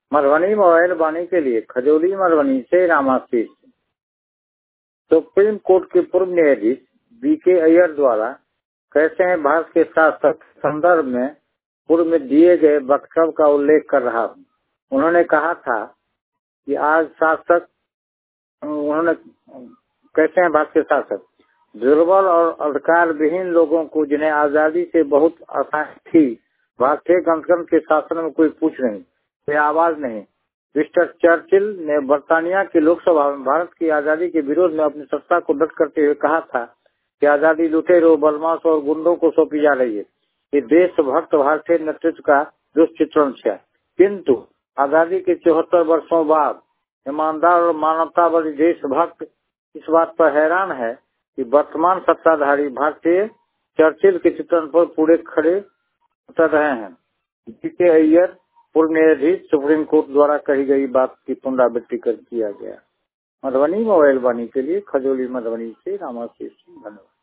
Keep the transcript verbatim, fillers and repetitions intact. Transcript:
Madhubani mobile वाणी के लिए खजौली मधुबनी से रामाशीष। सुप्रीम कोर्ट के पूर्व न्यायाधीश बी के अय्यर द्वारा कैसे हैं भारत के शासक संदर्भ में पूर्व में दिए गए वक्तव्य का उल्लेख कर रहा हूँ। उन्होंने कहा था कि आज शासक उन्होंने कैसे हैं भारत के शासक दुर्बल और अधिकार विहीन लोगों को जिन्हें आजादी से बहुत आसानी थी, भारतीय गणतंत्र के शासन में कोई पूछ नहीं, कोई आवाज नहीं। मिस्टर चर्चिल ने बर्तानिया की लोकसभा में भारत की आजादी के विरोध में अपनी सत्ता को डट करते हुए कहा था कि आजादी लुटेरों, बदमाश और गुंडों को सौंपी जा रही है। ये देशभक्त भारतीय नेतृत्व का दुष्चित्रण है। किंतु आजादी के चौहत्तर वर्षों बाद ईमानदार और मानवतावादी देशभक्त इस बात पर हैरान है कि वर्तमान सत्ताधारी भारतीय चर्चिल के चित्रण पर पूरे खड़े उतर रहे हैं। बी के अय्यर पूर्व न्यायाधीश सुप्रीम कोर्ट द्वारा कही गई बात की पुनरावृत्ति कर किया गया। मधुबनी मोबाइल वाणी के लिए खजौली मधुबनी से रामाशीष। धन्यवाद।